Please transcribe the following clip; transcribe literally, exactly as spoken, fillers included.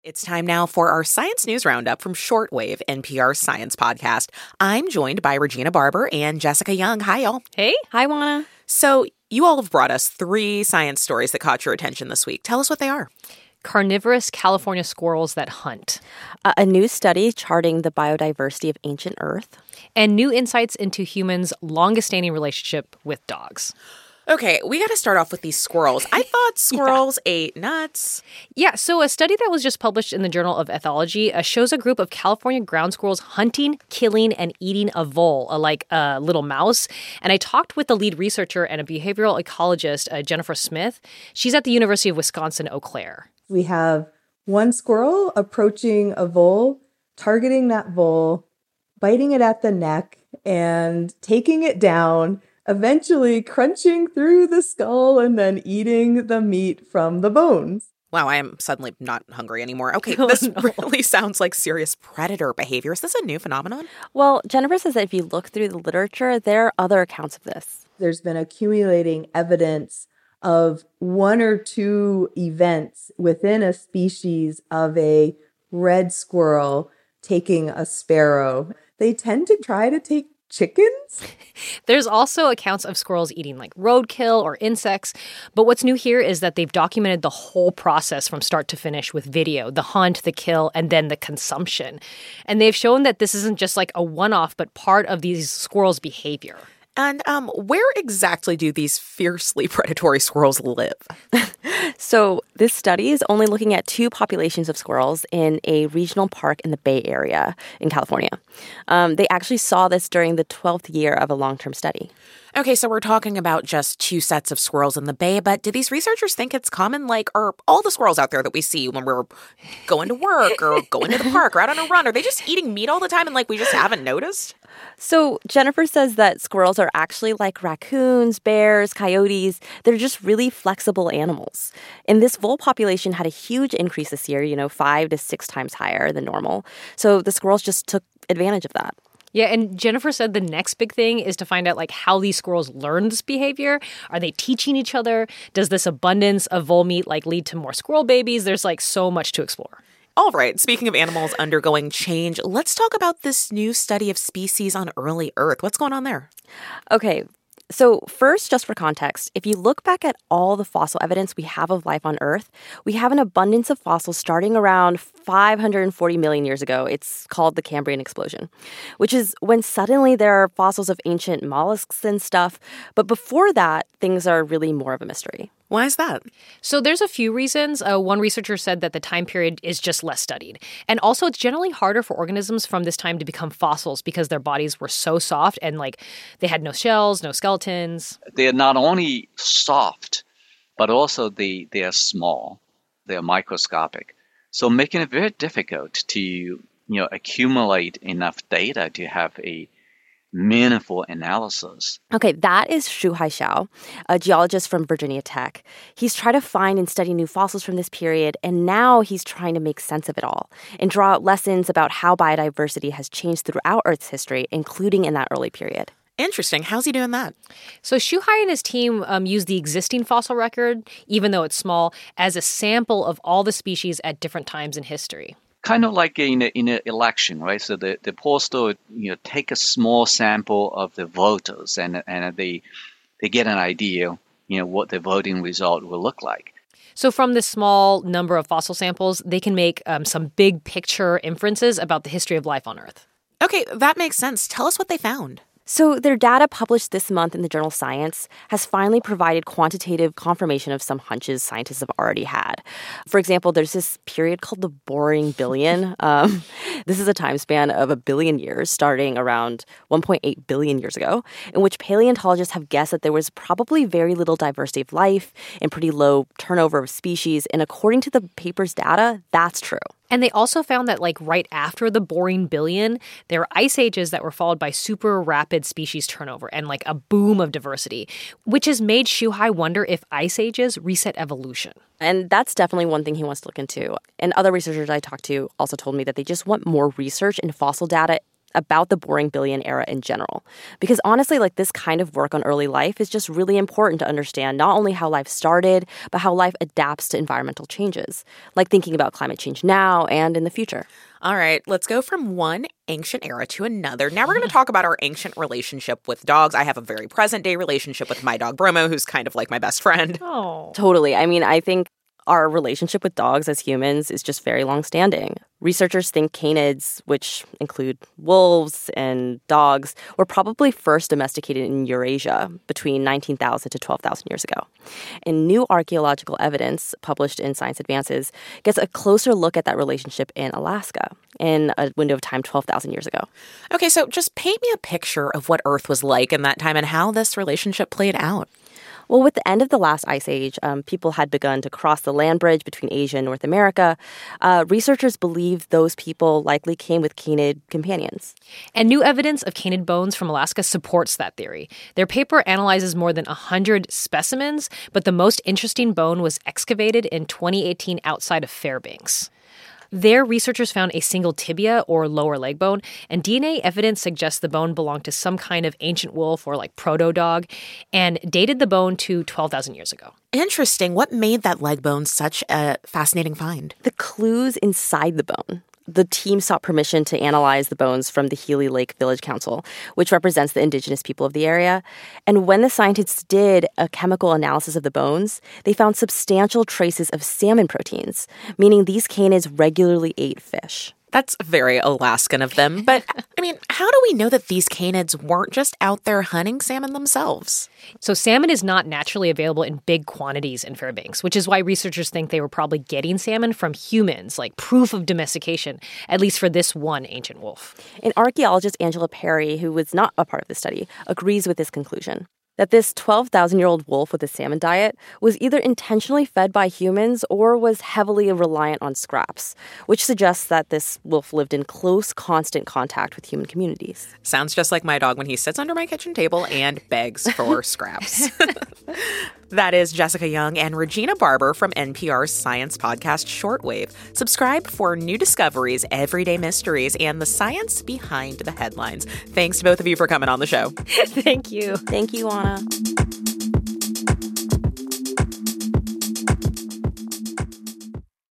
It's time now for our Science News Roundup from Shortwave, N P R's science podcast. I'm joined by Regina Barber and Jessica Young. Hi, y'all. Hey. Hi, Juana. So you all have brought us three science stories that caught your attention this week. Tell us what they are. Carnivorous California squirrels that hunt. Uh, a new study charting the biodiversity of ancient Earth. And new insights into humans' longest-standing relationship with dogs. Okay, we got to start off with these squirrels. I thought squirrels yeah. ate nuts. Yeah, so a study that was just published in the Journal of Ethology uh, shows a group of California ground squirrels hunting, killing, and eating a vole, uh, like a little mouse. And I talked with the lead researcher and a behavioral ecologist, uh, Jennifer Smith. She's at the University of Wisconsin-Eau Claire. We have one squirrel approaching a vole, targeting that vole, biting it at the neck, and taking it down, eventually crunching through the skull and then eating the meat from the bones. Wow, I am suddenly not hungry anymore. Okay, this oh, no. really sounds like serious predator behavior. Is this a new phenomenon? Well, Jennifer says that if you look through the literature, there are other accounts of this. There's been accumulating evidence of one or two events within a species of a red squirrel taking a sparrow. They tend to try to take chickens? There's also accounts of squirrels eating like roadkill or insects. But what's new here is that they've documented the whole process from start to finish with video, the hunt, the kill, and then the consumption. And they've shown that this isn't just like a one-off, but part of these squirrels' behavior. And um, where exactly do these fiercely predatory squirrels live? So this study is only looking at two populations of squirrels in a regional park in the Bay Area in California. Um, they actually saw this during the twelfth year of a long-term study. Okay, so we're talking about just two sets of squirrels in the Bay, but do these researchers think it's common? Like, are all the squirrels out there that we see when we're going to work or going to the park or out on a run, are they just eating meat all the time and, like, we just haven't noticed? So Jennifer says that squirrels are actually like raccoons, bears, coyotes. They're just really flexible animals. And this vole population had a huge increase this year, you know, five to six times higher than normal. So the squirrels just took advantage of that. Yeah, and Jennifer said the next big thing is to find out like how these squirrels learn this behavior. Are they teaching each other? Does this abundance of vole meat like lead to more squirrel babies? There's like so much to explore. All right, speaking of animals undergoing change, let's talk about this new study of species on early Earth. What's going on there? Okay. So first, just for context, if you look back at all the fossil evidence we have of life on Earth, we have an abundance of fossils starting around five hundred forty million years ago. It's called the Cambrian explosion, which is when suddenly there are fossils of ancient mollusks and stuff. But before that, things are really more of a mystery. Why is that? So there's a few reasons. Uh, one researcher said that the time period is just less studied. And also it's generally harder for organisms from this time to become fossils because their bodies were so soft and like they had no shells, no skeletons. They're not only soft, but also they, they are small. They are microscopic. So making it very difficult to, you know, accumulate enough data to have a meaningful analysis. Okay, that is Shuhai Xiao, a geologist from Virginia Tech. He's tried to find and study new fossils from this period, and now he's trying to make sense of it all and draw out lessons about how biodiversity has changed throughout Earth's history, including in that early period. Interesting. How's he doing that? So Shuhai and his team um, use the existing fossil record, even though it's small, as a sample of all the species at different times in history. Kind of like in in an election, right? So the, the pollster, you know, take a small sample of the voters and and they they get an idea, you know, what the voting result will look like. So from this small number of fossil samples, they can make um, some big picture inferences about the history of life on Earth. Okay, that makes sense. Tell us what they found. So their data published this month in the journal Science has finally provided quantitative confirmation of some hunches scientists have already had. For example, there's this period called the Boring Billion. Um, this is a time span of a billion years starting around one point eight billion years ago, in which paleontologists have guessed that there was probably very little diversity of life and pretty low turnover of species. And according to the paper's data, that's true. And they also found that, like, right after the Boring Billion, there were ice ages that were followed by super rapid species turnover and, like, a boom of diversity, which has made Shuhai wonder if ice ages reset evolution. And that's definitely one thing he wants to look into. And other researchers I talked to also told me that they just want more research into fossil data about the boring billion era in general. Because honestly, like this kind of work on early life is just really important to understand not only how life started, but how life adapts to environmental changes, like thinking about climate change now and in the future. All right, let's go from one ancient era to another. Now we're going to talk about our ancient relationship with dogs. I have a very present day relationship with my dog, Bromo, who's kind of like my best friend. Oh. Totally. I mean, I think our relationship with dogs as humans is just very long-standing. Researchers think canids, which include wolves and dogs, were probably first domesticated in Eurasia between nineteen thousand to twelve thousand years ago. And new archaeological evidence published in Science Advances gets a closer look at that relationship in Alaska in a window of time twelve thousand years ago. Okay, so just paint me a picture of what Earth was like in that time and how this relationship played out. Well, with the end of the last ice age, um, people had begun to cross the land bridge between Asia and North America. Uh, researchers believe those people likely came with canid companions. And new evidence of canid bones from Alaska supports that theory. Their paper analyzes more than one hundred specimens, but the most interesting bone was excavated in twenty eighteen outside of Fairbanks. There, researchers found a single tibia or lower leg bone, and D N A evidence suggests the bone belonged to some kind of ancient wolf or like proto-dog, and dated the bone to twelve thousand years ago. Interesting. What made that leg bone such a fascinating find? The clues inside the bone. The team sought permission to analyze the bones from the Healy Lake Village Council, which represents the indigenous people of the area. And when the scientists did a chemical analysis of the bones, they found substantial traces of salmon proteins, meaning these canids regularly ate fish. That's very Alaskan of them. But, I mean, how do we know that these canids weren't just out there hunting salmon themselves? So salmon is not naturally available in big quantities in Fairbanks, which is why researchers think they were probably getting salmon from humans, like proof of domestication, at least for this one ancient wolf. And archaeologist Angela Perry, who was not a part of the study, agrees with this conclusion. That this twelve thousand-year-old wolf with a salmon diet was either intentionally fed by humans or was heavily reliant on scraps, which suggests that this wolf lived in close, constant contact with human communities. Sounds just like my dog when he sits under my kitchen table and begs for scraps. That is Jessica Young and Regina Barber from N P R's science podcast Shortwave. Subscribe for new discoveries, everyday mysteries, and the science behind the headlines. Thanks to both of you for coming on the show. Thank you. Thank you, Anna.